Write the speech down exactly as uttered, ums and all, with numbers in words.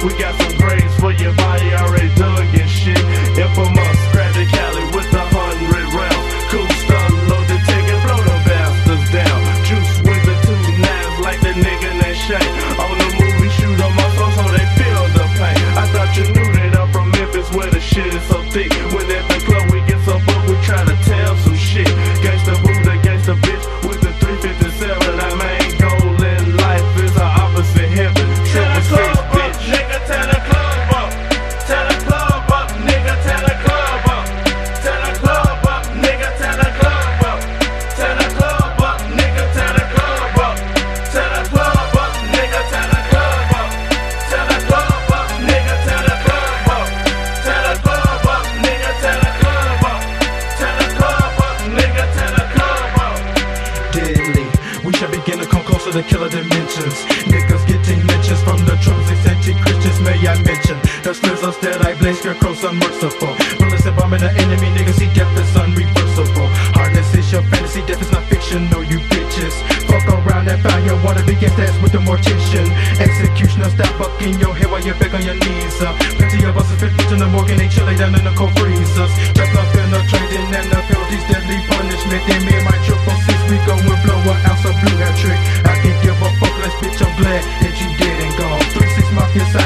We got some grades for your body already dug and shit. Infamous, grab the Cali with the hundred rounds. Cool stuff, load the ticket, blow the bastards down. Juice with the two nines like the nigga named Shane. On the move, we shoot them up so, so they feel the pain. I thought you knew that I'm from Memphis where the shit is so thick. When at the club we get so booked, we try to tell some shit. Gangsta Buddha, gangsta bitch with the three fifty-seven. I main goal in life is our opposite heaven. Tell the club up, nigga, tell the club up. Tell the club up, nigga, tell the club up. Tell the club up, nigga, tell the club up. Tell the club up, nigga, tell the club up. Tell the club up, nigga, tell the club up. Tell the club up, nigga, tell the club up. Tell the club up, nigga, tell the club up. Tell the club up, nigga, tell the club up. Deadly, we shall begin to come closer to killer dimensions. Niggas getting mentions from the trolls, eccentric Christians, may I mention. The slizzers that I blaze, scarecrows unmerciful. Bullets and bombing the enemy, niggas see death is unreversible. Hardness is your fantasy, death is not fiction, no you bitches. Fuck around and find your wanna be against ass with the mortician. Executioner, stop fucking your head while you're back on your knees. Uh. Plenty of us is fit in the morgue and they chilling down in the cold freezers. Wrapped up in the trading and the penalties, deadly punishment. They made my triple six, we go and blow an ounce of blue hair trick. I can't give a fuck less, bitch, I'm glad that you dead and gone. Three six mafia